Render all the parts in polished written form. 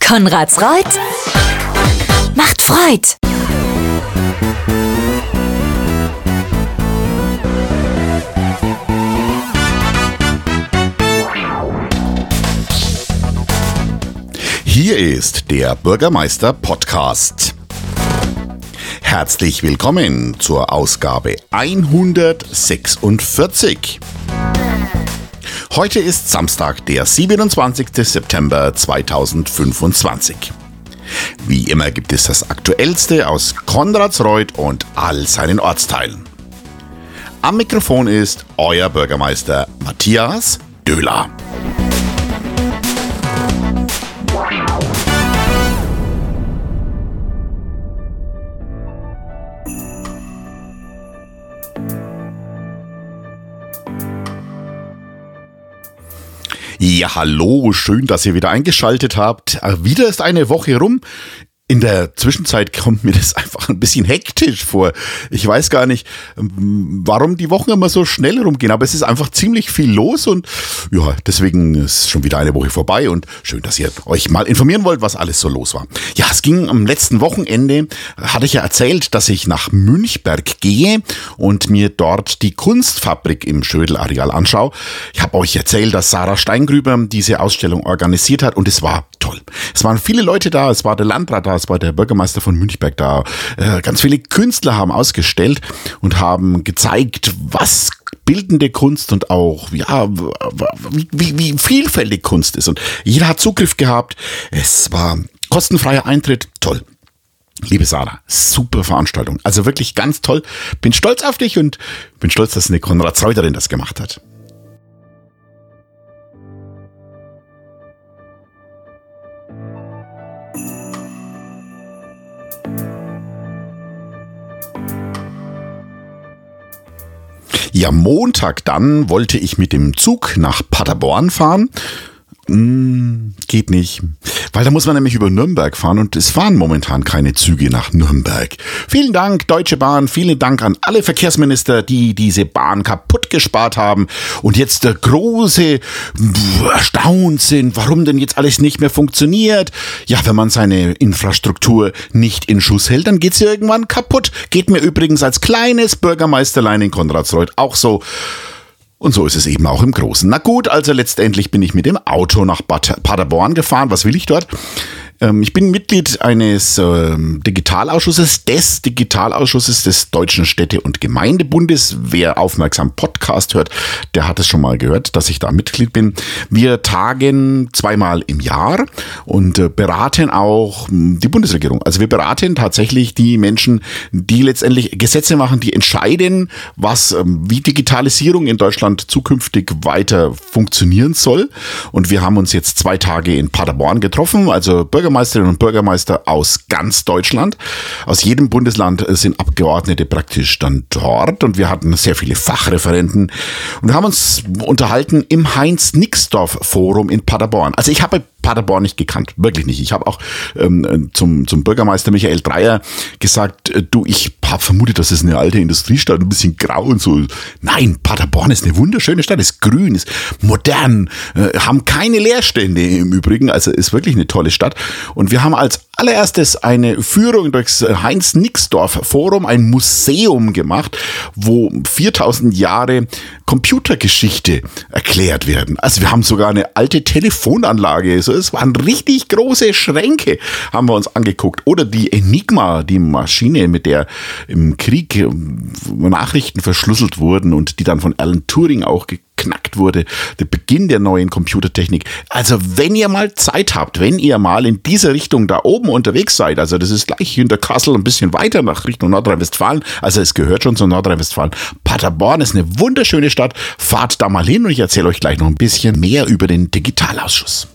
Konrads Reut macht Freud. Hier ist der Bürgermeister-Podcast. Herzlich willkommen zur Ausgabe 146. Heute ist Samstag, der 27. September 2025. Wie immer gibt es das Aktuellste aus Konradsreuth und all seinen Ortsteilen. Am Mikrofon ist euer Bürgermeister Matthias Döhler. Ja, hallo, schön, dass ihr wieder eingeschaltet habt. Wieder ist eine Woche rum. In der Zwischenzeit kommt mir das einfach ein bisschen hektisch vor. Ich weiß gar nicht, warum die Wochen immer so schnell rumgehen, aber es ist einfach ziemlich viel los und ja, deswegen ist schon wieder eine Woche vorbei und schön, dass ihr euch mal informieren wollt, was alles so los war. Ja, es ging am letzten Wochenende, hatte ich ja erzählt, dass ich nach Münchberg gehe und mir dort die Kunstfabrik im Schrödel-Areal anschaue. Ich habe euch erzählt, dass Sarah Steingrüber diese Ausstellung organisiert hat und es war toll. Es waren viele Leute da, es war der Landrat da, es war der Bürgermeister von Münchberg da. Ganz viele Künstler haben ausgestellt und haben gezeigt, was bildende Kunst und auch, ja, wie vielfältig Kunst ist. Und jeder hat Zugriff gehabt. Es war kostenfreier Eintritt. Toll. Liebe Sarah, super Veranstaltung. Also wirklich ganz toll. Bin stolz auf dich und bin stolz, dass eine Konradsreutherin das gemacht hat. Ja, Montag dann wollte ich mit dem Zug nach Paderborn fahren. Geht nicht, weil da muss man nämlich über Nürnberg fahren und es fahren momentan keine Züge nach Nürnberg. Vielen Dank, Deutsche Bahn, vielen Dank an alle Verkehrsminister, die diese Bahn kaputt gespart haben und jetzt der große erstaunt sind, warum denn jetzt alles nicht mehr funktioniert. Ja, wenn man seine Infrastruktur nicht in Schuss hält, dann geht's ja irgendwann kaputt. Geht mir übrigens als kleines Bürgermeisterlein in Konradsreuth auch so. Und so ist es eben auch im Großen. Na gut, also letztendlich bin ich mit dem Auto nach Paderborn gefahren. Was will ich dort? Ich bin Mitglied eines Digitalausschusses, des Digitalausschusses des Deutschen Städte- und Gemeindebundes. Wer aufmerksam Podcast hört, der hat es schon mal gehört, dass ich da Mitglied bin. Wir tagen zweimal im Jahr und beraten auch die Bundesregierung. Also wir beraten tatsächlich die Menschen, die letztendlich Gesetze machen, die entscheiden, wie Digitalisierung in Deutschland zukünftig weiter funktionieren soll. Und wir haben uns jetzt 2 Tage in Paderborn getroffen, also Bürgermeisterinnen und Bürgermeister aus ganz Deutschland. Aus jedem Bundesland sind Abgeordnete praktisch dann dort und wir hatten sehr viele Fachreferenten und wir haben uns unterhalten im Heinz-Nixdorf-Forum in Paderborn. Also ich habe Paderborn nicht gekannt, wirklich nicht. Ich habe auch zum Bürgermeister Michael Dreyer gesagt, ich habe vermutet, das ist eine alte Industriestadt, ein bisschen grau und so. Nein, Paderborn ist eine wunderschöne Stadt, ist grün, ist modern, haben keine Leerstände im Übrigen, also ist wirklich eine tolle Stadt. Und wir haben als allererstes eine Führung durchs Heinz-Nixdorf-Forum, ein Museum gemacht, wo 4000 Jahre Computergeschichte erklärt werden. Also wir haben sogar eine alte Telefonanlage, es waren richtig große Schränke, haben wir uns angeguckt. Oder die Enigma, die Maschine, mit der im Krieg Nachrichten verschlüsselt wurden und die dann von Alan Turing auch geknackt wurde. Der Beginn der neuen Computertechnik. Also wenn ihr mal Zeit habt, wenn ihr mal in diese Richtung da oben unterwegs seid, also das ist gleich hinter Kassel ein bisschen weiter nach Richtung Nordrhein-Westfalen, also es gehört schon zu Nordrhein-Westfalen. Paderborn ist eine wunderschöne Stadt. Fahrt da mal hin und ich erzähle euch gleich noch ein bisschen mehr über den Digitalausschuss.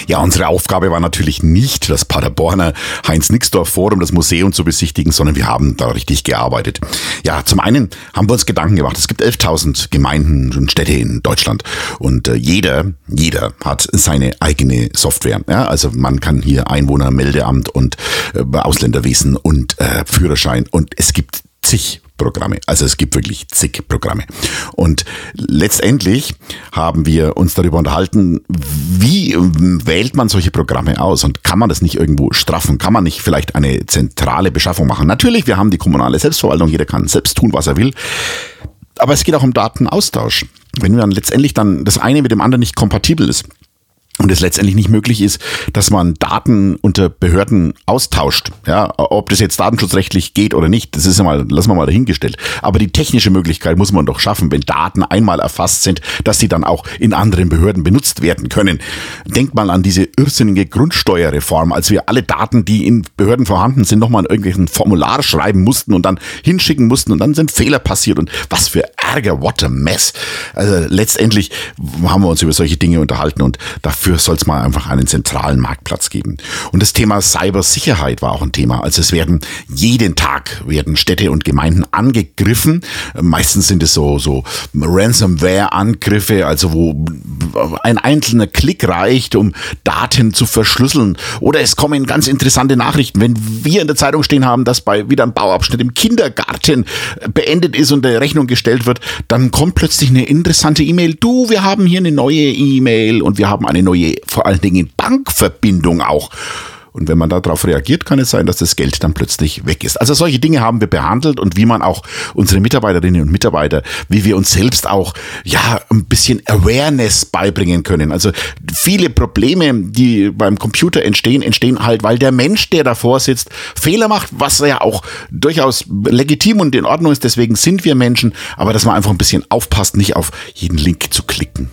Ja, unsere Aufgabe war natürlich nicht, das Paderborner Heinz-Nixdorf-Forum, das Museum zu besichtigen, sondern wir haben da richtig gearbeitet. Ja, zum einen haben wir uns Gedanken gemacht. Es gibt 11.000 Gemeinden und Städte in Deutschland und jeder hat seine eigene Software. Ja, also man kann hier Einwohnermeldeamt und Ausländerwesen und Führerschein und es gibt zig Programme. Also es gibt wirklich zig Programme. Und letztendlich haben wir uns darüber unterhalten, wie wählt man solche Programme aus und kann man das nicht irgendwo straffen? Kann man nicht vielleicht eine zentrale Beschaffung machen? Natürlich, wir haben die kommunale Selbstverwaltung, jeder kann selbst tun, was er will. Aber es geht auch um Datenaustausch. Wenn dann letztendlich dann das eine mit dem anderen nicht kompatibel ist, und es letztendlich nicht möglich ist, dass man Daten unter Behörden austauscht. Ja, ob das jetzt datenschutzrechtlich geht oder nicht, das ist ja mal, lassen wir mal dahingestellt. Aber die technische Möglichkeit muss man doch schaffen, wenn Daten einmal erfasst sind, dass sie dann auch in anderen Behörden benutzt werden können. Denkt mal an diese irrsinnige Grundsteuerreform, als wir alle Daten, die in Behörden vorhanden sind, nochmal in irgendwelchen Formular schreiben mussten und dann hinschicken mussten und dann sind Fehler passiert und was für Ärger, what a mess. Also letztendlich haben wir uns über solche Dinge unterhalten und dafür soll es mal einfach einen zentralen Marktplatz geben. Und das Thema Cybersicherheit war auch ein Thema. Also jeden Tag werden Städte und Gemeinden angegriffen. Meistens sind es so Ransomware-Angriffe, also wo ein einzelner Klick reicht, um Daten zu verschlüsseln. Oder es kommen ganz interessante Nachrichten, wenn wir in der Zeitung stehen haben, dass bei wieder ein Bauabschnitt im Kindergarten beendet ist und eine Rechnung gestellt wird, dann kommt plötzlich eine interessante E-Mail. Du, wir haben hier eine neue E-Mail und wir haben eine neue, vor allen Dingen Bankverbindung auch. Und wenn man darauf reagiert, kann es sein, dass das Geld dann plötzlich weg ist. Also solche Dinge haben wir behandelt und wie man auch unsere Mitarbeiterinnen und Mitarbeiter, wie wir uns selbst auch, ein bisschen Awareness beibringen können. Also viele Probleme, die beim Computer entstehen halt, weil der Mensch, der davor sitzt, Fehler macht, was ja auch durchaus legitim und in Ordnung ist. Deswegen sind wir Menschen, aber dass man einfach ein bisschen aufpasst, nicht auf jeden Link zu klicken.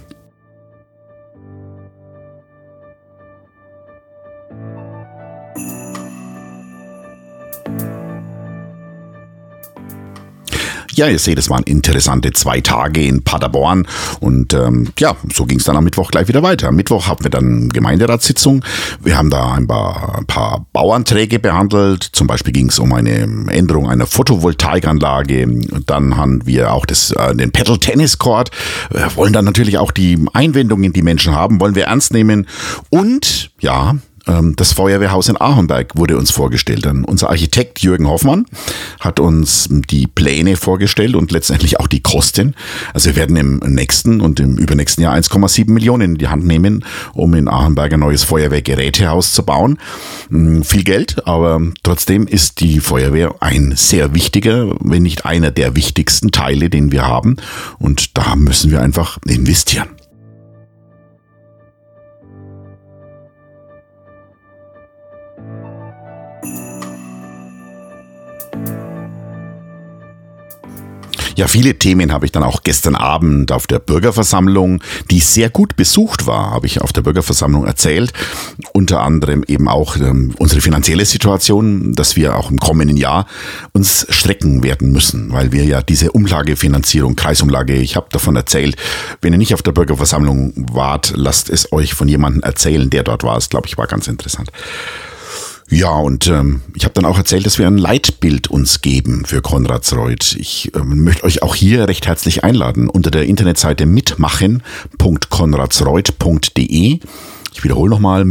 Ja, ihr seht, es waren interessante 2 Tage in Paderborn und so ging es dann am Mittwoch gleich wieder weiter. Am Mittwoch hatten wir dann Gemeinderatssitzung. Wir haben da ein paar Bauanträge behandelt. Zum Beispiel ging es um eine Änderung einer Photovoltaikanlage. Und dann haben wir auch den Paddle-Tennis-Court. Wir wollen dann natürlich auch die Einwendungen, die Menschen haben, wollen wir ernst nehmen. Und das Feuerwehrhaus in Ahornberg wurde uns vorgestellt. Unser Architekt Jürgen Hoffmann hat uns die Pläne vorgestellt und letztendlich auch die Kosten. Also wir werden im nächsten und im übernächsten Jahr 1,7 Millionen in die Hand nehmen, um in Ahornberg ein neues Feuerwehrgerätehaus zu bauen. Viel Geld, aber trotzdem ist die Feuerwehr ein sehr wichtiger, wenn nicht einer der wichtigsten Teile, den wir haben. Und da müssen wir einfach investieren. Ja, viele Themen habe ich dann auch gestern Abend auf der Bürgerversammlung, die sehr gut besucht war, habe ich auf der Bürgerversammlung erzählt. Unter anderem eben auch unsere finanzielle Situation, dass wir auch im kommenden Jahr uns strecken werden müssen, weil wir ja diese Umlagefinanzierung, Kreisumlage, ich habe davon erzählt. Wenn ihr nicht auf der Bürgerversammlung wart, lasst es euch von jemandem erzählen, der dort war. Das, glaube ich, war ganz interessant. Ja, und ich habe dann auch erzählt, dass wir ein Leitbild uns geben für Konradsreuth. Ich möchte euch auch hier recht herzlich einladen unter der Internetseite mitmachen.konradsreuth.de. Ich wiederhole nochmal,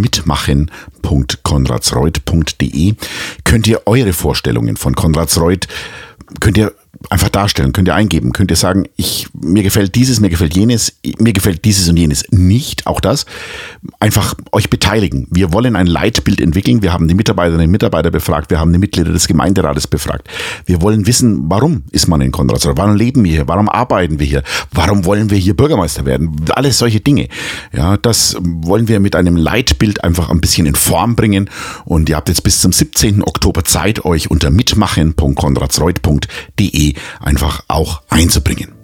mitmachen.konradsreuth.de. Könnt ihr eure Vorstellungen von Konradsreuth, könnt ihr einfach darstellen, könnt ihr eingeben, könnt ihr sagen, mir gefällt dieses, mir gefällt jenes, mir gefällt dieses und jenes nicht, auch das. Einfach euch beteiligen. Wir wollen ein Leitbild entwickeln. Wir haben die Mitarbeiterinnen und Mitarbeiter befragt, wir haben die Mitglieder des Gemeinderates befragt. Wir wollen wissen, warum ist man in Konradsreuth? Warum leben wir hier? Warum arbeiten wir hier? Warum wollen wir hier Bürgermeister werden? Alles solche Dinge. Ja, das wollen wir mit einem Leitbild einfach ein bisschen in Form bringen. Und ihr habt jetzt bis zum 17. Oktober Zeit, euch unter mitmachen.konradsreuth.de einfach auch einzubringen.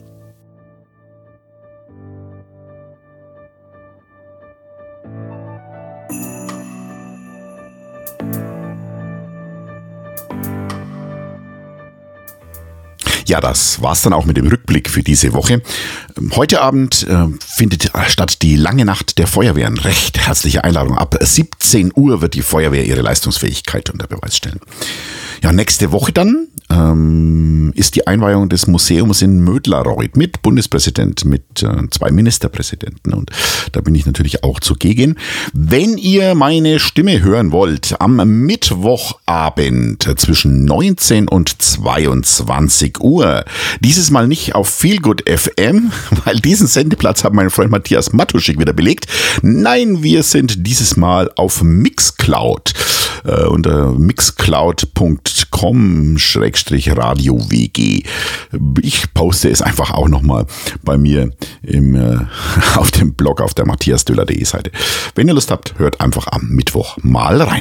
Ja, das war's dann auch mit dem Rückblick für diese Woche. Heute Abend findet statt die lange Nacht der Feuerwehren. Recht herzliche Einladung. Ab 17 Uhr wird die Feuerwehr ihre Leistungsfähigkeit unter Beweis stellen. Ja, nächste Woche dann ist die Einweihung des Museums in Mödlareuth mit Bundespräsident, mit 2 Ministerpräsidenten, und da bin ich natürlich auch zugegen. Wenn ihr meine Stimme hören wollt, am Mittwochabend zwischen 19 und 22 Uhr, dieses Mal nicht auf Feelgood FM, weil diesen Sendeplatz hat mein Freund Matthias Matuschik wieder belegt. Nein, wir sind dieses Mal auf Mixcloud. Unter mixcloud.com/radio-wg. Ich poste es einfach auch nochmal bei mir auf dem Blog auf der matthiasdöller.de Seite. Wenn ihr Lust habt, hört einfach am Mittwoch mal rein.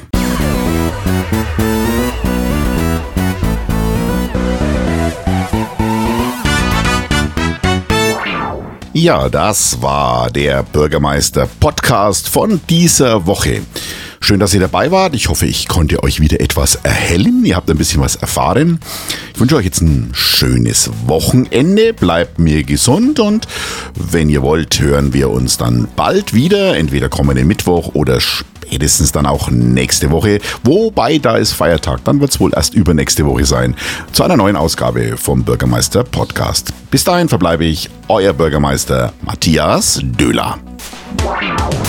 Ja, das war der Bürgermeister-Podcast von dieser Woche. Schön, dass ihr dabei wart. Ich hoffe, ich konnte euch wieder etwas erhellen. Ihr habt ein bisschen was erfahren. Ich wünsche euch jetzt ein schönes Wochenende. Bleibt mir gesund und wenn ihr wollt, hören wir uns dann bald wieder. Entweder kommenden Mittwoch oder spätestens dann auch nächste Woche. Wobei, da ist Feiertag. Dann wird es wohl erst übernächste Woche sein. Zu einer neuen Ausgabe vom Bürgermeister Podcast. Bis dahin verbleibe ich, euer Bürgermeister Matthias Döhler.